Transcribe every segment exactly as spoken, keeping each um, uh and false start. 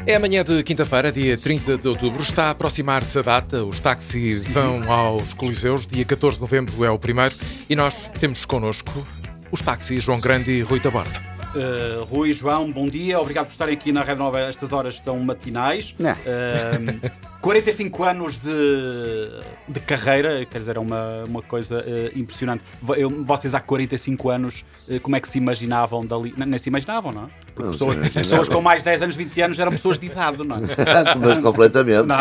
É amanhã de quinta-feira, dia trinta de outubro. Está a aproximar-se a data. Os táxis vão aos Coliseus. Dia catorze de novembro é o primeiro. E nós temos connosco os táxis João Grande e Rui Taborda. Uh, Rui, João, bom dia. Obrigado por estarem aqui na Rádio Nova a estas horas tão matinais. Uh, quarenta e cinco anos de, de carreira, quer dizer, é uma, uma coisa uh, impressionante. Eu, vocês há quarenta e cinco anos, uh, como é que se imaginavam dali? Nem, nem se imaginavam, não é? Porque pessoas, pessoas com mais de dez anos, vinte anos eram pessoas de idade, não é? Mas completamente. Não.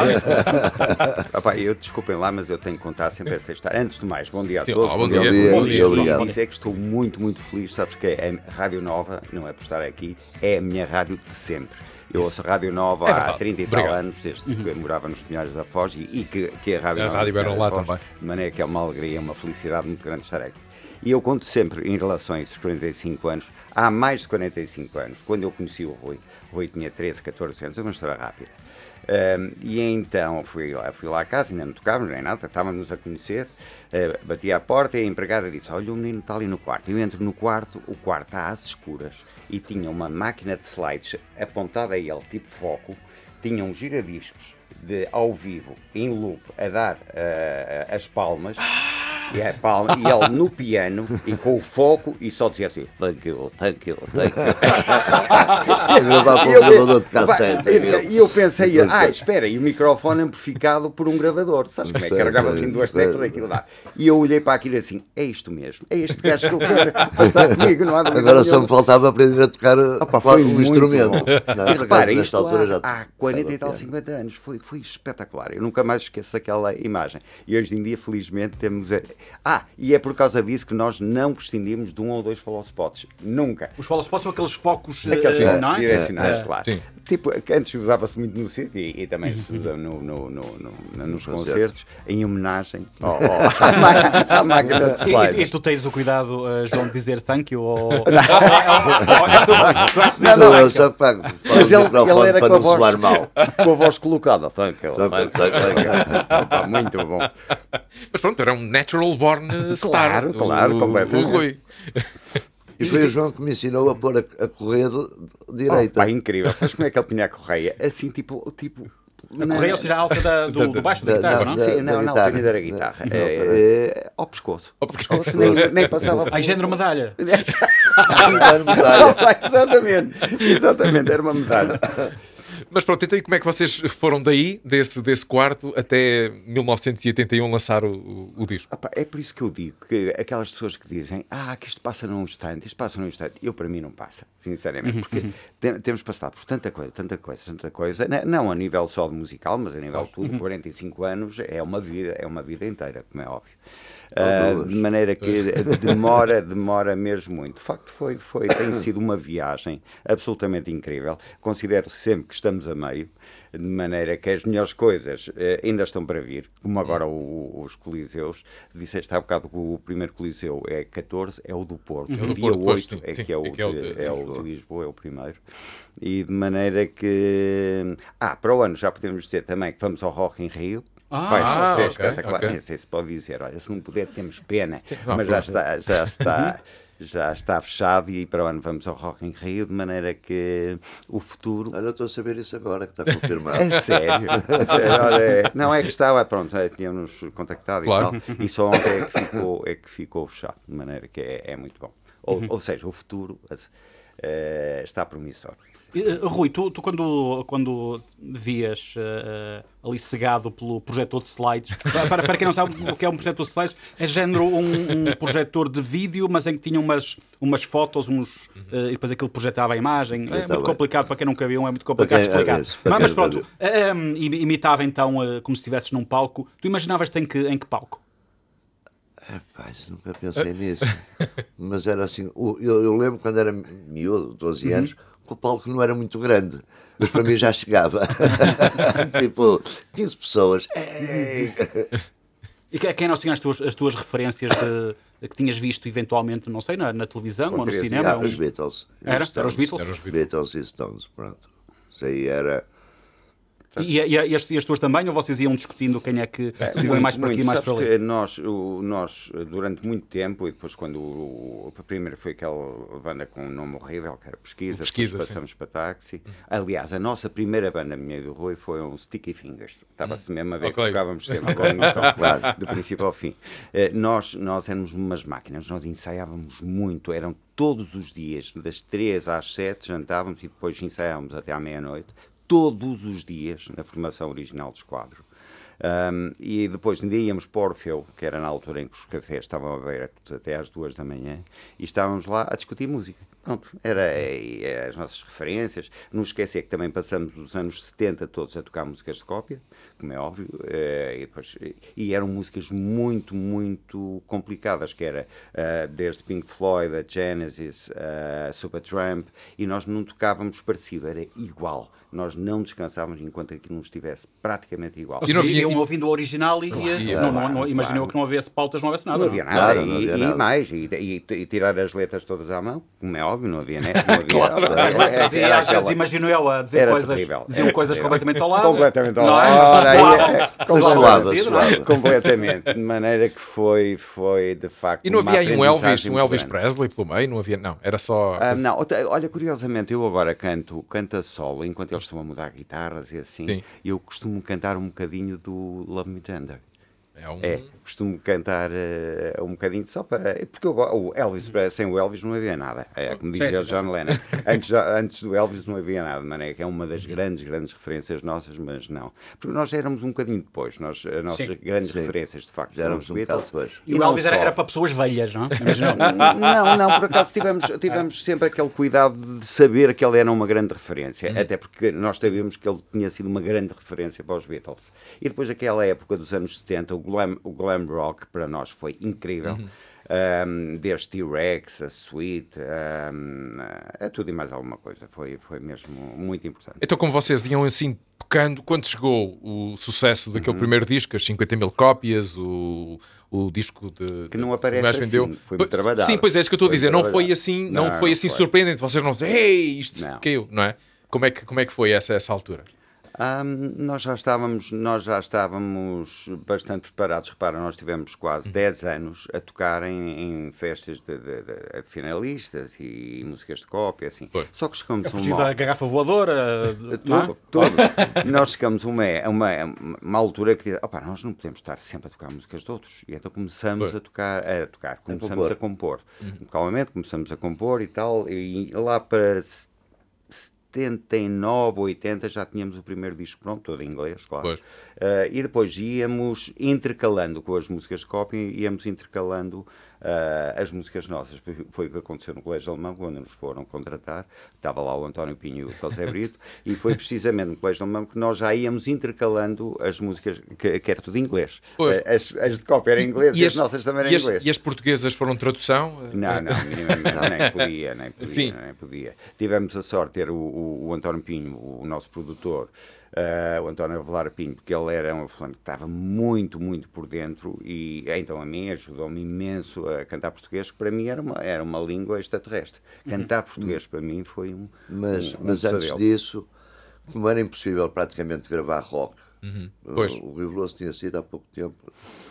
Opa, eu, desculpem lá, mas eu tenho que contar sempre essa história. Antes de mais, bom dia a Sim, todos. ó, bom, Bom dia. dia, Bom dia. obrigado. Quero dizer que estou muito, muito feliz. Sabes que a Rádio Nova, não é por estar aqui, é a minha rádio de sempre. Eu ouço a Rádio Nova É há verdade. trinta e tal Obrigado. anos, desde que eu morava nos Pinhais da Foz, e, e que, que a Rádio A Nova Rádio era dos lá Pinhais da também. Foz, de maneira que é uma alegria, uma felicidade muito grande estar aqui. E eu conto sempre, em relação a esses quarenta e cinco anos, há mais de quarenta e cinco anos, quando eu conheci o Rui, o Rui tinha treze, catorze anos, é uma história rápida. Um, e então fui lá, fui lá à casa, ainda não tocávamos nem nada, estávamos a conhecer, uh, bati à porta e a empregada disse: olha, o menino está ali no quarto. Eu entro no quarto, o quarto está às escuras e tinha uma máquina de slides apontada a ele, tipo foco, tinha um giradiscos de, ao vivo, em loop, a dar uh, as palmas. E, a palma, e ele no piano e com o foco e só dizia assim: thank you, thank you, thank you. É gravar para E eu um gravador de cassete. E e eu pensei: ah, espera, e o microfone amplificado por um gravador. Sabes como é? Carregava assim duas teclas e aquilo dá. E eu olhei para aquilo assim: é isto mesmo, é este gajo que eu quero para estar comigo, não há dúvida Agora só me nenhuma. faltava aprender a tocar Opa, claro, foi um muito instrumento. bom. Não, E por repara, acaso, nesta isto altura há, já há quarenta e tal, piano. cinquenta anos, foi, foi espetacular. Eu nunca mais esqueço daquela imagem. E hoje em dia, felizmente, temos. A... Ah, e é por causa disso que nós não prescindimos de um ou dois follow-spots. Nunca. Os follow-spots são aqueles focos, Aqueles uh, não é? direcionais, É. claro. Sim. Tipo, que antes usava-se muito no circo e, e também se usa no, no, no, no, nos concertos, em homenagem ao, ao, à, má- à máquina de E, e, e slides. tu tens o cuidado, uh, João, de dizer thank you ou... Não, não, eu só pago. Mas ele, ele era para com a, não soar voz, mal. com a voz colocada. Thank you, thank you, thank you. Opa, muito bom. Mas pronto, era um natural born star. Claro, claro, o, completamente. o Rui. E foi o João que me ensinou a pôr a, a correia de, de direita. Opa, incrível. Sabes como é que ele punha a correia? Assim, tipo... tipo A correia, ou seja, a alça da- do, do baixo da Da- guitarra, não, não? da- Sim, não, não, guitarra. punha da guitarra. Da- É, é, ao pescoço. Ao pescoço. Nem, nem passava Ai, género medalha. Dar medalha. Exatamente, exatamente, era uma medalha. Mas pronto, então e como é que vocês foram daí, desse, desse quarto, até mil novecentos e oitenta e um lançar o, o, o disco? Opa, é por isso que eu digo que aquelas pessoas que dizem: ah, que isto passa num instante, isto passa num instante, eu para mim não passa, sinceramente, porque tem- temos passado por tanta coisa, tanta coisa, tanta coisa, n- não a nível só de musical, mas a nível de tudo. Quarenta e cinco anos é uma vida, é uma vida inteira, como é óbvio. Ah, de maneira que demora, demora mesmo muito. De facto, foi, foi, tem sido uma viagem absolutamente incrível. Considero sempre que estamos a meio, de maneira que as melhores coisas eh, ainda estão para vir, como agora o- o- os Coliseus. Disseste há bocado que o primeiro Coliseu é catorze, é o do Porto. É o do Dia Porto, pois, oito sim, é sim, que é o, é que é o de- de- é sim, o Lisboa. de Lisboa, é o primeiro. E de maneira que... Ah, para o ano já podemos dizer também que vamos ao Rock in Rio. Ah, Vai ah, ser ok, espetacular. ok. Nem sei se pode dizer, olha, se não puder temos pena, não, mas já pronto. está, já está, já está fechado e para o ano vamos ao Rock in Rio, de maneira que o futuro... Olha, eu estou a saber isso agora, que está confirmado. É sério? Olha, não é que estava, pronto, é, tínhamos contactado Claro. e tal, e só ontem é que ficou, é que ficou fechado, de maneira que é, é muito bom. Ou, ou seja, o futuro eh, está promissor. Uh, Rui, tu, tu quando, quando vias uh, uh, ali cegado pelo projetor de slides, para, para quem não sabe o que é um projetor de slides, é género um, um projetor de vídeo, mas em que tinha umas, umas fotos, uns, uh, e depois aquilo projetava a imagem. É tá muito bem. complicado, para quem nunca viu, é muito complicado de Para quem- explicar. é isso, para mas, quem mas nunca pronto, uh, um, imitava então uh, como se estivesses num palco. Tu imaginavas-te em que, em que palco? Rapaz, nunca pensei nisso. Mas era assim, o- eu, eu lembro quando era miúdo, doze anos, que o palco não era muito grande, mas para mim já chegava. Tipo, quinze pessoas. Ei! E que- quem não tinha as tuas, as tuas referências de, de que tinhas visto eventualmente, não sei, na, na televisão Com ou no treze cinema? Ah, Um- os Beatles. Era? Os Era os Stones. Beatles? Era os Beatles. Beatles e Stones, pronto. Isso aí era... E, e, e, as, e as tuas também, ou vocês iam discutindo quem é que é, se iam mais para aqui e mais para ali? Que nós, o, nós, durante muito tempo, e depois quando o, o primeiro foi aquela banda com um nome horrível, que era Pesquisa, Pesquisa depois passamos sim. para Táxi. Aliás, a nossa primeira banda, minha e do Rui, foi um Sticky Fingers. Estava-se mesmo a ver okay. que tocávamos sempre com claro, do princípio ao fim. Uh, nós, nós éramos umas máquinas, nós ensaiávamos muito, eram todos os dias, das três às sete, jantávamos e depois ensaiávamos até à meia-noite. Todos os dias, na formação original dos quadros. Um, e depois ainda íamos para Orfeu, que era na altura em que os cafés estavam abertos até às duas da manhã, e estávamos lá a discutir música. Pronto, era é, é, as nossas referências. Não esquecer que também passamos os anos setenta todos a tocar músicas de cópia, como é óbvio, é, e, depois, e eram músicas muito, muito complicadas, que era uh, desde Pink Floyd, a Genesis, a Supertramp, e nós não tocávamos parecido, era igual. Nós não descansávamos enquanto aquilo não estivesse praticamente igual. E não havia... iam ouvindo o original e claro, ia... não, não, não, imaginei claro. que não houvesse pautas, não houvesse nada. Não havia nada, claro, e, não havia e, nada. E mais, e, e, e tirar as letras todas à mão, como é óbvio, não havia net, não havia... claro, era, e às vezes imagino eu a dizer coisas, diziam coisas completamente ao lado. Completamente ao lado. É? Completamente, de maneira que foi, foi de facto... E não havia aí um Elvis, um Elvis Presley pelo meio? Não havia, não, era só... Ah, não, olha, curiosamente, eu agora canto, canto a solo, enquanto eles estão a mudar guitarras e assim, sim. Eu costumo cantar um bocadinho do Love Me Tender. É, um... é costumo cantar uh, um bocadinho só para... Porque eu, o Elvis, sem o Elvis não havia nada. É como dizia o John Lennon. Antes, antes do Elvis não havia nada. Mané, que é uma das grandes, grandes referências nossas, mas não. Porque nós éramos um bocadinho depois. Nós, as nossas sim. grandes sim. referências, de facto, já éramos um bocado depois. E, e o Elvis era, era para pessoas velhas, não? não, não, por acaso tivemos, tivemos sempre aquele cuidado de saber que ele era uma grande referência. Uhum. Até porque nós sabíamos que ele tinha sido uma grande referência para os Beatles. E depois daquela época dos anos setenta, o glam, o glam rock para nós foi incrível. Uhum. Um, desde T-Rex, a Sweet, um, é tudo e mais alguma coisa. Foi, foi mesmo muito importante. Então, como vocês iam assim tocando, quando chegou o sucesso daquele uhum. primeiro disco, as cinquenta mil cópias, o, o disco de, que não aparece mais assim, vendeu. Foi muito trabalhado. Sim, pois é isso que eu estou a dizer. Não foi assim, não, não foi assim não foi. surpreendente. Vocês não dizem, ei, isto não. caiu, não é? Como é que, como é que foi essa, essa altura? Um, nós, já estávamos, nós já estávamos bastante preparados. Repara, nós tivemos quase dez anos a tocar em, em festas de, de, de, de finalistas e músicas de cópia, assim. Foi. Só que chegamos a uma... da garrafa voadora, tudo, tudo. Nós chegamos a uma, uma, uma altura que diz, opa, nós não podemos estar sempre a tocar músicas de outros. E então começamos Foi. a tocar, a tocar, começamos a, a compor. Uhum. Calmamente começamos a compor e tal, e lá para setenta e nove, oitenta já tínhamos o primeiro disco pronto, todo em inglês, claro. Uh, e depois íamos intercalando com as músicas de cópia, íamos intercalando uh, as músicas nossas. Foi, foi o que aconteceu no Colégio Alemão, quando nos foram contratar. Estava lá o António Pinho e o José Brito, e foi precisamente no Colégio Alemão que nós já íamos intercalando as músicas, que, que era tudo em inglês. Uh, as, as de cópia eram em inglês e, e as, as nossas também eram em inglês. E as portuguesas foram tradução? Não, não, minimamente, nem podia, nem podia, Sim. nem podia. Tivemos a sorte de ter o, o, o António Pinho, o nosso produtor, Uh, o António Avelar Pinho, porque ele era um fulano que estava muito, muito por dentro e então a mim ajudou-me imenso a cantar português, que para mim era uma, era uma língua extraterrestre. Cantar português uhum. para mim foi um Mas, um, um mas antes disso, como era impossível praticamente gravar rock, uhum. o, o Rio Veloso tinha sido há pouco tempo,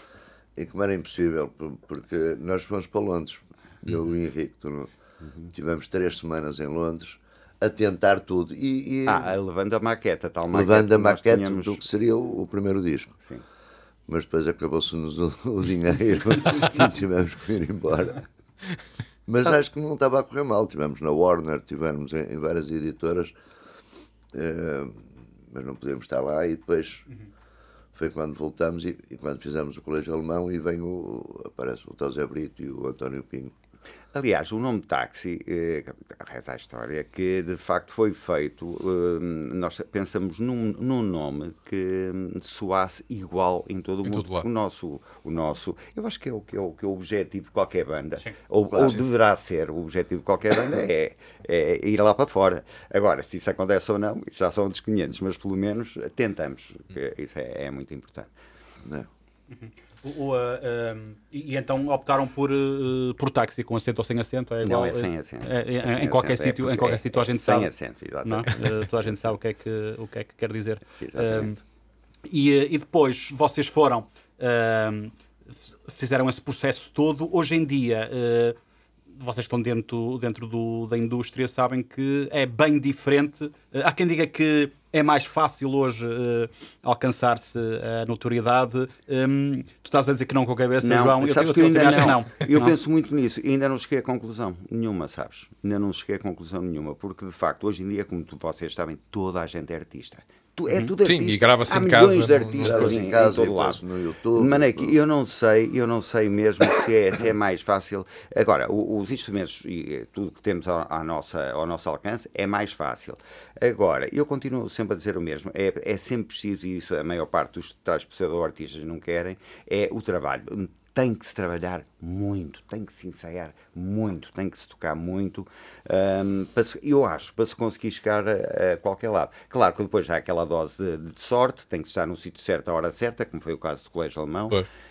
e como era impossível, porque nós fomos para Londres, uhum. eu e o Henrique, tu, uhum. tivemos três semanas em Londres, a tentar tudo. E, e, ah, levando a maqueta, tal maqueta. Levando a maqueta tínhamos... do que seria o, o primeiro disco. Sim. Mas depois acabou-se-nos o, o dinheiro e tivemos que ir embora. Mas acho que não estava a correr mal. Tivemos na Warner, tivemos em, em várias editoras, eh, mas não podíamos estar lá. E depois foi quando voltamos e, e quando fizemos o Colégio Alemão e vem o, aparece o José Brito e o António Pinho. Aliás, o nome Táxi, eh, reza a história, que de facto foi feito, eh, nós pensamos num, num nome que soasse igual em todo o mundo. O nosso, o nosso, eu acho que é o, que é o, que é o objetivo de qualquer banda, sim, ou, claro, ou deverá ser o objetivo de qualquer banda, é, é ir lá para fora. Agora, se isso acontece ou não, isso já são desconhecidos, mas pelo menos tentamos, isso é, é muito importante. Não. Uhum. O, o, uh, um, e, e então optaram por, uh, por táxi, com assento ou sem assento? É igual, não, é sem assento. É, é, é sem em qualquer assento, sítio, é em qualquer é, sítio a gente é sabe. Sem assento, exatamente. Não? Uh, toda a gente sabe o que é que, o que, é que quer dizer. Exatamente. Um, e, e depois vocês foram, um, fizeram esse processo todo. Hoje em dia, uh, vocês estão dentro, dentro do, da indústria, sabem que é bem diferente. Uh, há quem diga que é mais fácil hoje uh, alcançar-se a notoriedade. Um, tu estás a dizer que não com a cabeça, não, João. Sabes eu, que eu, eu ainda eu acho não. que não. Eu não? penso muito nisso e ainda não cheguei a conclusão nenhuma, sabes? Ainda não cheguei a conclusão nenhuma, porque de facto, hoje em dia, como tu, vocês sabem, toda a gente é artista. Tu, é tudo Sim, artista. e grava-se Há em milhões casa, de artistas no- em, em casa em todo e lado. depois no YouTube, De maneira que no- eu não sei, eu não sei mesmo se é, se é mais fácil. Agora, o- os instrumentos e tudo que temos ao, à nossa, ao nosso alcance é mais fácil. Agora, eu continuo sempre a dizer o mesmo, é, é sempre preciso, e isso a maior parte dos tais pseudo-artistas não querem, é o trabalho. Tem que se trabalhar muito, tem que se ensaiar muito, tem que se tocar muito, um, para se, eu acho, para se conseguir chegar a, a qualquer lado. Claro que depois há aquela dose de, de sorte, tem que estar no sítio certo à hora certa, como foi o caso do Colégio Alemão.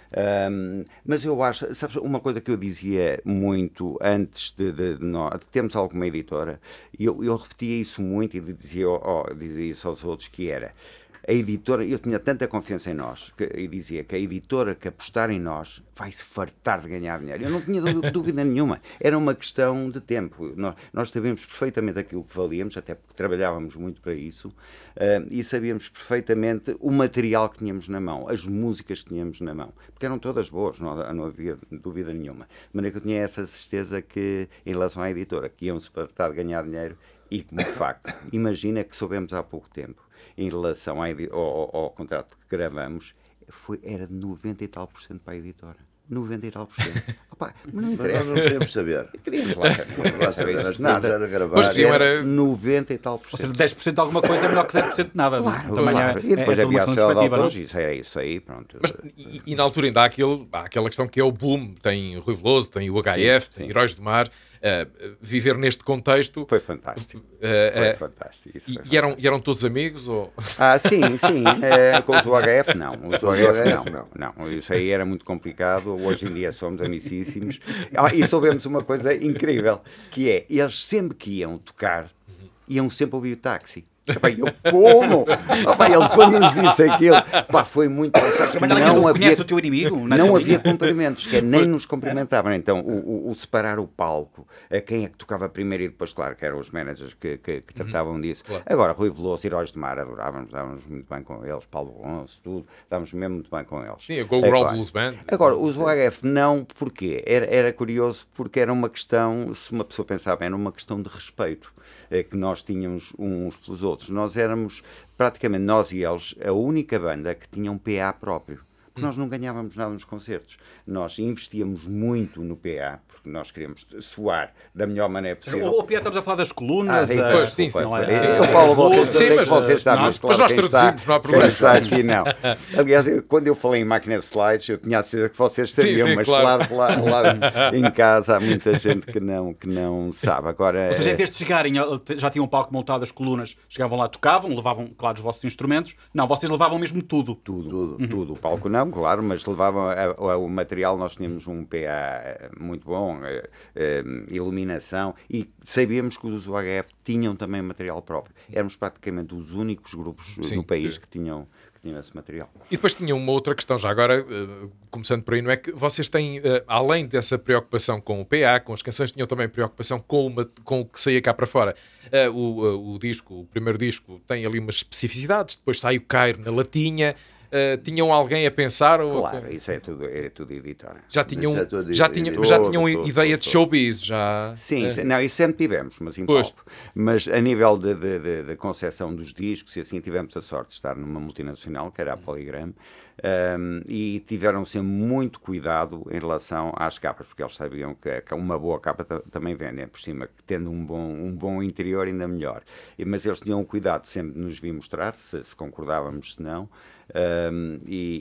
Um, mas eu acho, sabes, uma coisa que eu dizia muito antes de, de, de nós de termos alguma editora, e eu, eu repetia isso muito e dizia, oh, dizia isso aos outros, que era a editora, eu tinha tanta confiança em nós, que, e dizia que a editora que apostar em nós vai se fartar de ganhar dinheiro. Eu não tinha dúvida nenhuma. Era uma questão de tempo. Nós, nós sabíamos perfeitamente aquilo que valíamos, até porque trabalhávamos muito para isso, uh, e sabíamos perfeitamente o material que tínhamos na mão, as músicas que tínhamos na mão, porque eram todas boas, não, não havia dúvida nenhuma. De maneira que eu tinha essa certeza que, em relação à editora, que iam se fartar de ganhar dinheiro, e como de facto, imagina que soubemos há pouco tempo, em relação ao, ao, ao contrato que gravamos, foi, era de noventa e tal por cento para a editora. noventa e tal por cento. Opa, mas não interessa. Nós não queremos saber. Queríamos lá, Lá saber, nós nada. queríamos era gravar. Mas queriam era- noventa e tal por Ou seja, cento. dez por cento de alguma coisa é melhor que zero por cento de nada. Claro, Também claro. é, E depois é, é tudo havia uma a questão de cela de perspectiva, não? autores, isso era isso aí, pronto. Mas, e, e na altura ainda há, aquele, há aquela questão que é o boom. Tem Rui Veloso, tem o H F, Sim, tem sim. Heróis do Mar. Uh, viver neste contexto... Foi fantástico. uh, Foi uh, fantástico. Isso e, foi e eram, fantástico. e eram todos amigos? Ou... Ah, sim, sim. É, com os do H F, não. Os do Com os H do F, H F, não. não. Isso aí era muito complicado. Hoje em dia somos amicíssimos. Ah, e soubemos uma coisa incrível, que é, eles sempre que iam tocar, iam sempre ouvir o táxi. Epá, eu como? Epá, ele quando nos disse aquilo, pá, foi muito... Mas não, Não conhece havia, o teu inimigo? não nessa havia linha? cumprimentos, que é, nem nos cumprimentavam. Então, o, o, o separar o palco, a quem é que tocava primeiro e depois, claro, que eram os managers que, que, que tratavam disso. Claro. Agora, Rui Veloso, Heróis de Mar, adorávamos, dávamos muito bem com eles, Paulo Gonçalves, tudo, dávamos mesmo muito bem com eles. Sim, a Go Roll Agora- Blues Band. Agora, os O H F não, porquê? Era, era curioso porque era uma questão, se uma pessoa pensar bem, era uma questão de respeito é, que nós tínhamos uns pelos outros. Nós éramos, praticamente nós e eles, a única banda que tinha um P A próprio. Porque nós não ganhávamos nada nos concertos. Nós investíamos muito no P A, porque nós queríamos soar da melhor maneira possível. O, o Pierre, estamos a falar das colunas. sim, a- pois, sim, sim. não é? Eu falo vocês, Sim, sei que mas- vocês estão não, mais mas claro nós quem traduzimos, está, não há quem problema. está aqui, não. Aliás, eu- quando eu falei em máquina de slides, eu tinha a certeza que vocês sabiam, sim, mas claro. claro, que lá, lá em casa há muita gente que não, que não sabe. Agora, Ou seja, em eh, vez de chegarem, já tinham um palco montado, as colunas, chegavam lá, tocavam, levavam, claro, os vossos instrumentos. Não, vocês levavam mesmo tudo. tudo, Tudo. tudo. O palco não, claro, mas levavam a- a- o material, nós tínhamos um P A muito bom, eh, eh, iluminação, e sabíamos que os U H F tinham também material próprio. Éramos praticamente os únicos grupos Sim, no país que- que tinham, que tinham esse material. E depois tinha uma outra questão, já agora, eh, começando por aí, não é que vocês têm, eh, além dessa preocupação com o P A, com as canções, tinham também preocupação com, uma, com o que saía cá para fora. Eh, o, eh, o disco, o primeiro disco, tem ali umas especificidades, depois sai o Cairo na latinha. Eh, tinham alguém a pensar? Ou Claro, isso é tudo, é tudo editora. já tinham, Isso é tudo já edi- tinham, todo, já tinham todo, ideia todo, de todo. showbiz? Já, Sim, eh, sim, não, isso sempre tivemos, mas em Pois. palco. Mas a nível de, de, de, de concepção dos discos, e assim tivemos a sorte de estar numa multinacional, que era a Polygram, um, e tiveram sempre muito cuidado em relação às capas, porque eles sabiam que, que uma boa capa ta- também vende, por cima, que tendo um bom, um bom interior ainda melhor. E, mas eles tinham o cuidado de sempre nos vir mostrar, se, se concordávamos, se não. Um,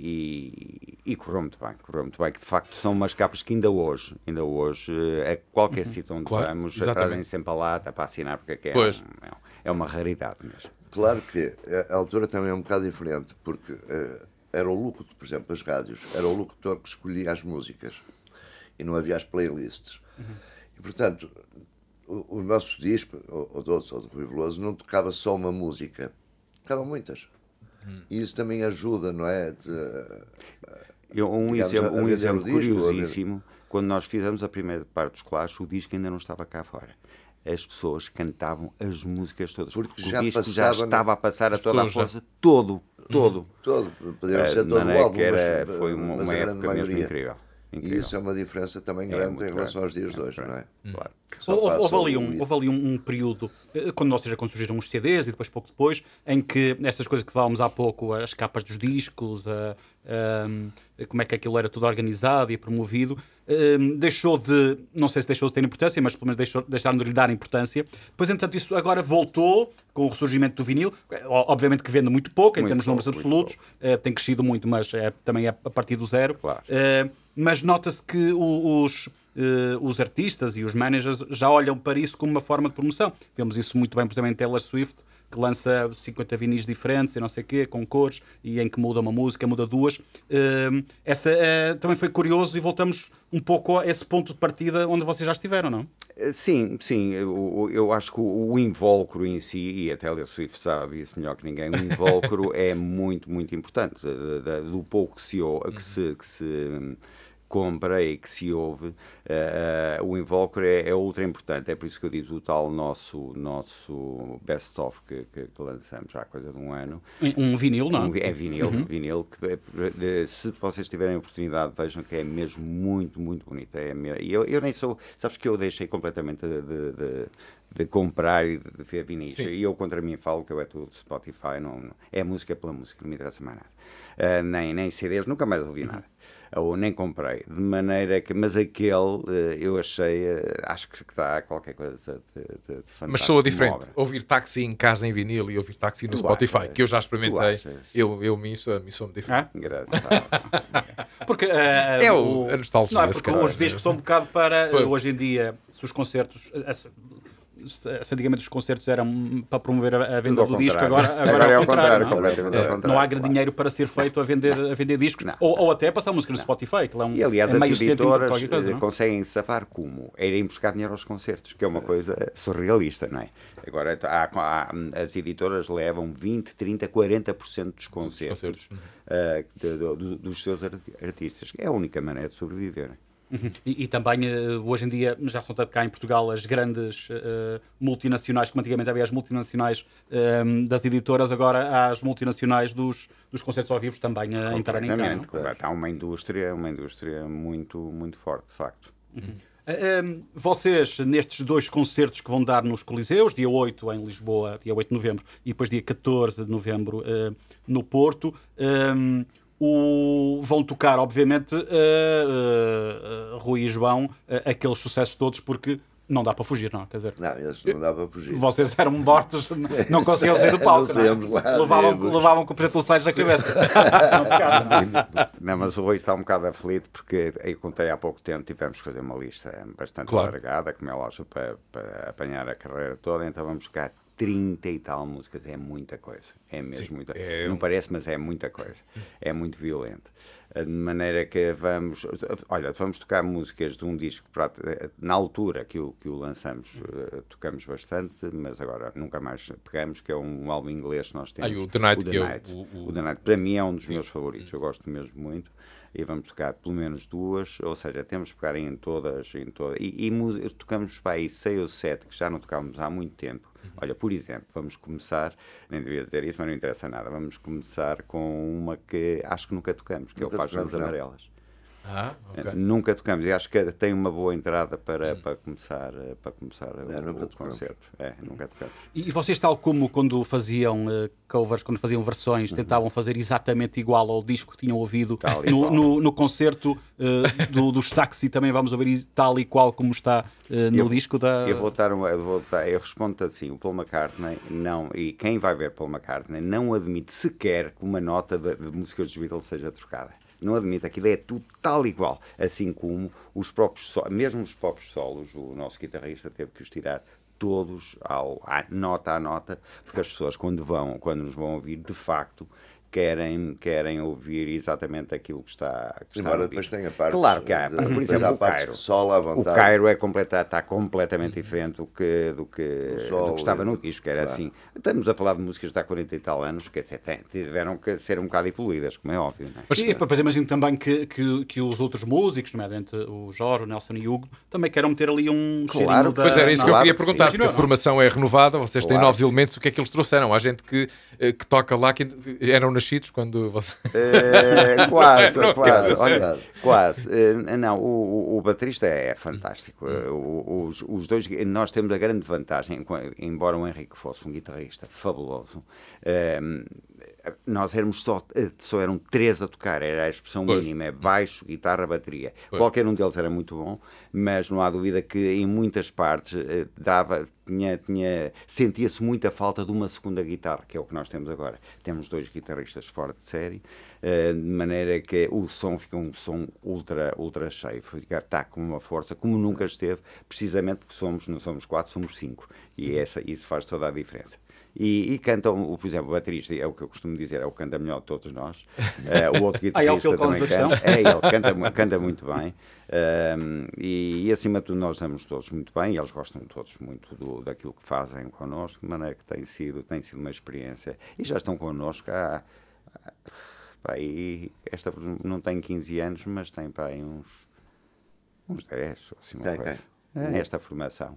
e, e, e correu muito bem, correu muito bem, que de facto são umas capas que ainda hoje, ainda hoje, eh, a qualquer sítio onde Claro, vamos, exatamente. trazem sempre a lata para assinar, porque é, um, Pois. é uma raridade mesmo. Claro que a altura também é um bocado diferente, porque eh, era o locutor, por exemplo, as rádios, era o locutor que escolhia as músicas e não havia as playlists. Uhum. E, portanto, o, o nosso disco, ou de outros, ou do Rui Veloso, não tocava só uma música, tocava muitas. Uhum. E isso também ajuda, não é? De, Eu, um digamos, exemplo, um exemplo disco, curiosíssimo, quando nós fizemos a primeira parte dos Clash, o disco ainda não estava cá fora. As pessoas cantavam as músicas todas, porque, porque o disco já estava na... a passar a toda a força, já... todo, todo. Hum, todo, poderia ser todo o álbum, era, mas, foi uma, mas uma época maioria. mesmo incrível. Incrível. E isso é uma diferença também grande é em relação grande. aos dias de hoje, é, não é? Claro. Houve, houve ali, um, houve ali um, um período, quando, ou seja, quando surgiram os C Ds e depois pouco depois, em que essas coisas que falávamos há pouco, as capas dos discos, a, a, como é que aquilo era tudo organizado e promovido, um, deixou de, não sei se deixou de ter importância, mas pelo menos deixou, deixaram de lhe dar importância. Depois, entanto, isso agora voltou com o ressurgimento do vinil, obviamente que vende muito pouco, em muito termos de números absolutos, uh, tem crescido muito, mas é, também é a partir do zero. Claro. Uh, mas nota-se que o, os... Uh, os artistas e os managers já olham para isso como uma forma de promoção. Vemos isso muito bem, por exemplo, em Taylor Swift, que lança cinquenta vinis diferentes e não sei o quê, com cores, e em que muda uma música, muda duas. Uh, essa uh, também foi curioso e voltamos um pouco a esse ponto de partida onde vocês já estiveram, não? Sim, sim. Eu, eu acho que o, o invólucro em si, e a Taylor Swift sabe isso melhor que ninguém, o invólucro é muito, muito importante. Do pouco que se... Que se, que se compra e que se ouve, uh, o invólucro é, é ultra importante. É por isso que eu digo o tal nosso, nosso best-of que, que, que lançamos já há coisa de um ano. Um vinil, não? Um, é vinil, uhum. vinil que, de, se vocês tiverem a oportunidade, vejam que é mesmo muito, muito bonito. É, e eu, eu nem sou... Sabes que eu deixei completamente de... de, de de comprar e de ver vinis. Sim. E eu contra mim falo que eu é tudo Spotify, não, não, é música pela música, não me interessa mais nada. Uh, nem, nem C Ds, nunca mais ouvi nada. Ou nem comprei. De maneira que, mas aquele uh, eu achei, uh, acho que está qualquer coisa de, de, de fantástico. Mas soa diferente. Ouvir táxi em casa em vinil e ouvir táxi no tu Spotify, achas, que eu já experimentei. Eu, eu me isso, me sou diferente. Ah? Engraçado. Porque uh, é o, a nostalgia. Não, é porque os discos são um bocado para, uh, hoje em dia, se os concertos... Uh, antigamente os concertos eram para promover a, a venda do disco, agora, agora, agora é ao contrário, contrário, não? É, contrário, não há claro. dinheiro para ser feito a vender, a vender discos, ou, ou até passar música no não. Spotify, que lá é um, e aliás é as editoras coisa, conseguem safar como? É irem buscar dinheiro aos concertos, que é uma coisa surrealista, não é? Agora há, há, as editoras levam vinte, trinta, quarenta por cento dos concertos, concertos. Uh, de, de, de, dos seus artistas, que é a única maneira de sobreviver. Uhum. E, e também, uh, hoje em dia, já são tanto cá em Portugal as grandes uh, multinacionais, como antigamente havia as multinacionais uh, das editoras, agora há as multinacionais dos, dos concertos ao vivo também a entrarem cá. Há uma indústria, uma indústria muito, muito forte, de facto. Uhum. Uh, um, vocês, nestes dois concertos que vão dar nos Coliseus, dia oito em Lisboa, dia oito de novembro, e depois dia catorze de novembro uh, no Porto, um, O, vão tocar, obviamente, uh, uh, uh, Rui e João, uh, aqueles sucessos todos, porque não dá para fugir, não? Quer dizer, não, isso não dá para fugir. Vocês eram mortos, não conseguiam sair do palco, não, não é? Levavam, levavam com o preto slides na cabeça. não, tocaram, não. não, mas o Rui está um bocado aflito, porque eu contei há pouco tempo, tivemos que fazer uma lista bastante claro. alargada, como é lógico, para, para apanhar a carreira toda, então vamos tocar trinta e tal músicas, é muita coisa, é mesmo Sim, muita é... não parece, mas é muita coisa, é muito violento, de maneira que vamos, olha, vamos tocar músicas de um disco, na altura que o, que o lançamos, tocamos bastante, mas agora nunca mais pegamos, que é um álbum inglês que nós temos, ah, o The Night, o The que Night. Eu, o, o The Night, para mim é um dos Sim. meus favoritos, eu gosto mesmo muito. E vamos tocar pelo menos duas, ou seja, temos que pegar em todas, em todas. E, e tocamos para aí seis ou sete que já não tocávamos há muito tempo. Uhum. Olha, por exemplo, vamos começar, nem devia dizer isso, mas não interessa nada, vamos começar com uma que acho que nunca tocamos, que nunca é o Páginas Amarelas. Ah, okay. Nunca tocamos e acho que tem uma boa entrada para, para começar, para começar é, o, o concerto. É, nunca tocamos. E, e vocês, tal como quando faziam uh, covers, quando faziam versões, uhum. tentavam fazer exatamente igual ao disco que tinham ouvido no, no, no concerto uh, do, dos Taxi, também vamos ouvir tal e qual como está uh, no eu, disco da... Eu vou dar uma, eu, vou dar, eu respondo assim, o Paul McCartney não, e quem vai ver Paul McCartney não admite sequer que uma nota de, de música dos Beatles seja trocada. Não admito, aquilo é tudo tal igual, assim como os próprios solos, mesmo os próprios solos, o nosso guitarrista teve que os tirar todos ao, à nota a nota, porque as pessoas quando vão, quando nos vão ouvir, de facto, querem, querem ouvir exatamente aquilo que está, que está Embora depois tenha partes. Claro que há. de- Por depois exemplo, há o partes Cairo. de sol à O vontade. Cairo é completa, está completamente diferente do que, do que, sol, do que estava no é. disco, era Claro. assim. Estamos a falar de músicas de há quarenta e tal anos que até têm- tiveram que ser um bocado evoluídas, como é óbvio. Não é? Mas, e, depois imagino também que, que, que os outros músicos, nomeadamente o Jorge, o Nelson e o Hugo, também queiram meter ali um Claro cheirinho que da... Pois era isso que eu Claro queria que perguntar, sim. porque a formação é renovada, vocês têm Claro novos que sim. elementos, o que é que eles trouxeram? Há gente que, eh, que toca lá que eram nascidos quando vocês... Eh, quase, Não, quase, quase, olha, quase. quase. Eh, não, o, o, o baterista é fantástico. Eh, o- os, os dois, nós temos a grande vantagem, embora o Henrique fosse um guitarrista fabuloso, eh, nós éramos só, só eram três a tocar, era a expressão Pois. mínima, é baixo, guitarra, bateria. Pois. Qualquer um deles era muito bom, mas não há dúvida que em muitas partes eh, dava, tinha, tinha, sentia-se muita falta de uma segunda guitarra, que é o que nós temos agora. Temos dois guitarristas fora de série, eh, de maneira que o som fica um som ultra, ultra cheio, está com uma força como nunca esteve, precisamente porque somos, não somos quatro, somos cinco, e essa, isso faz toda a diferença. E, e cantam, por exemplo, o baterista, é o que eu costumo dizer, é o que canta melhor de todos nós. Uh, o outro Ah, é o Phil guitarrista Collins também da canta. É, ele canta, mu- canta muito bem. Um, e, e acima de tudo nós damos todos muito bem, e eles gostam todos muito do, daquilo que fazem connosco, de maneira que tem sido, tem sido uma experiência. E já estão connosco há... há pá, e esta não tem quinze anos, mas tem pá, aí uns, uns dez, ou assim uma Tem, coisa. tem. É, esta formação.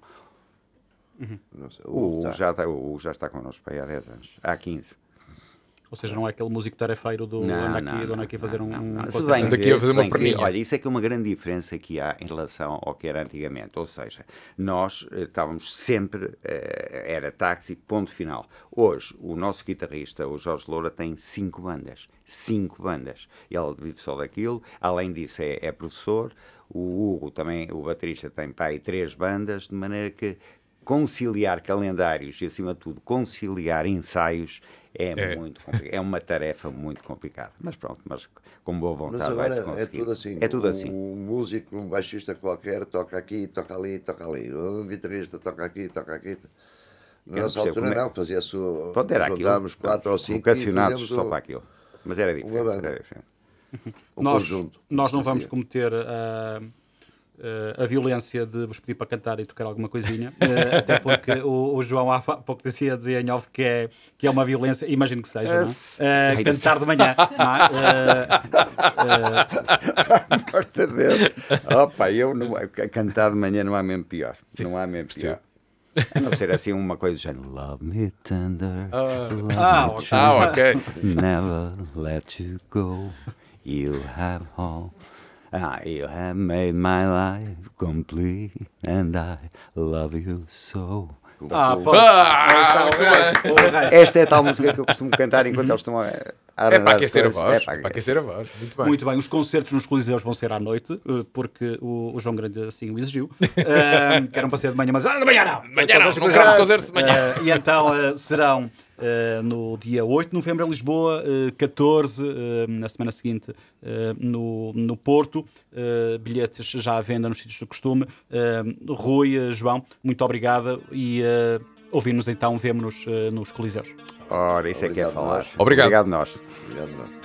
Não sei, O Hugo tá. já, está- o Hugo já está connosco para aí há dez anos, há quinze. Ou seja, não é aquele músico tarefeiro do Não, anda não, aqui, do anda não, aqui a fazer não, um, não, um não. Se concerto. bem Anda aqui que- a fazer se uma bem que, perninha. olha, isso é que é uma grande diferença que há em relação ao que era antigamente. Ou seja, nós eh, estávamos sempre, eh, era táxi, ponto final. Hoje, o nosso guitarrista, o Jorge Loura, tem cinco bandas. Cinco bandas. Ele vive só daquilo. Além disso, é, é professor. O Hugo também, o baterista, tem pá, aí três bandas, de maneira que conciliar calendários e, acima de tudo, conciliar ensaios é, É. muito complicado. É uma tarefa muito complicada. Mas pronto, mas com boa Mas vontade vai-se agora é conseguir. tudo assim. É tudo assim. Um músico, um baixista qualquer toca aqui, toca ali, toca ali. Um guitarrista toca aqui, toca aqui. Na Eu nossa não percebo altura como é- não, fazia-se o... Pronto, era aquilo. juntámos quatro ou cinco e vocacionados fazíamos só o- para aquilo. Mas era diferente. uma banda. Era diferente. um nós, conjunto. nós não se vamos dizia. cometer a, a, a violência de vos pedir para cantar e tocar alguma coisinha, eh, até porque o, o João há fa- pouco dizia, dizia em off que é, que é uma violência, imagino que seja, não é? Esse- Eh, Ai, cantar de manhã. Não é? Eh, Porta de Deus. Opa, eu não, a cantar de manhã não há mesmo pior. Não há mesmo pior. A não ser assim uma coisa já. Love me tender. love Ah, me ok. true, Ah, ok. Never let you go. You have all. Ah, you have made my life complete. And I love you so. ah, pode. Ah, muito bem. O rei. Esta é a tal música que eu costumo cantar enquanto eles estão a, a É para arranjar aquecer a coisas. voz. É É para aquecer a voz. Muito bem. Muito bem, os concertos nos Coliseus vão ser à noite, eh, porque o, o João Grande assim o exigiu. Eh, que eram para ser de manhã, mas ah, de manhã não! Manhã não, não queremos concertos de manhã. Eh, e então eh, serão eh, no dia oito de novembro em Lisboa, eh, catorze eh, na semana seguinte eh, no, no Porto, eh, bilhetes já à venda nos sítios do costume. Eh, Rui, eh, João, muito obrigada e eh, ouvimos então, vemo-nos eh, nos Coliseus. Ora, isso é que é Obrigado, falar. nós. Obrigado. Obrigado nós. Obrigado, não.